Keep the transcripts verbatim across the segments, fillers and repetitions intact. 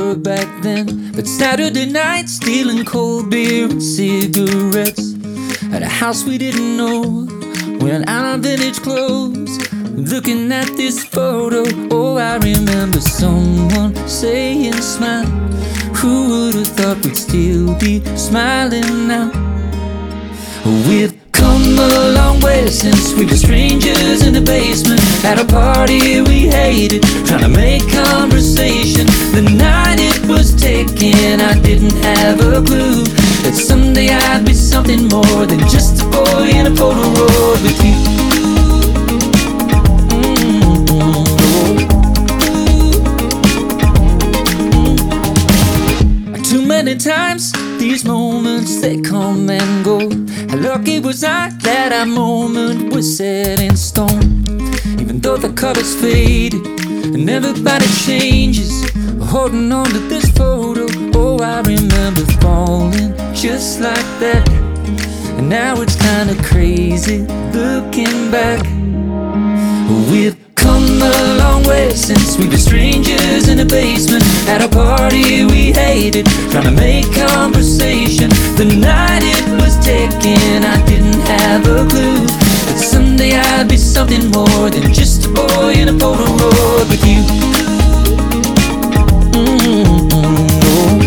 were back then. But Saturday night, stealing cold beer and cigarettes at a house we didn't know, wearing our vintage clothes, looking at this photo. Oh, I remember someone saying, smile. Who would have thought we'd still be smiling now? We've come a long way since we were strangers in the basement at a party we hated, trying to make conversation. The night it was taken, I didn't have a clue that someday I'd be something more than just a boy in a Polaroid with you. Mm-hmm. Too many times these moments, they come and go. How lucky was I that our moment was set in stone? Even though the colors faded and everybody changes, holding on to this photo. Oh, I remember falling just like that, and now it's kinda crazy looking back. We've come a long way since we were strangers in a basement at a party we hated, trying to make conversation. The night it was taken, I didn't have a clue that someday I'd be something more than just a boy in a Polaroid with you. Mm-hmm. Oh.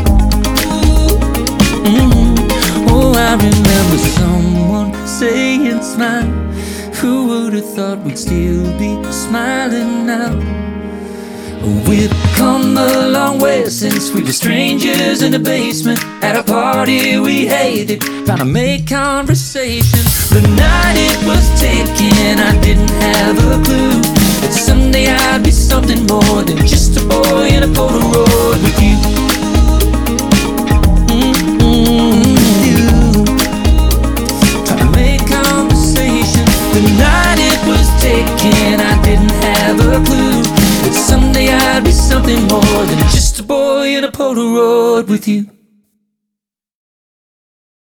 Mm-hmm. Oh, I remember someone saying, smile. Who would have thought we'd still be smiling now? We've come a long way since we were strangers in the basement at a party we hated, trying to make conversation. The night it was taken, I didn't have a clue that someday I'd be something more than just a boy in a Polaroid with you. Mm-hmm. Trying to make conversation. The night it was taken, I didn't have a clue that someday I'd be something more than just a boy in a Polaroid with you.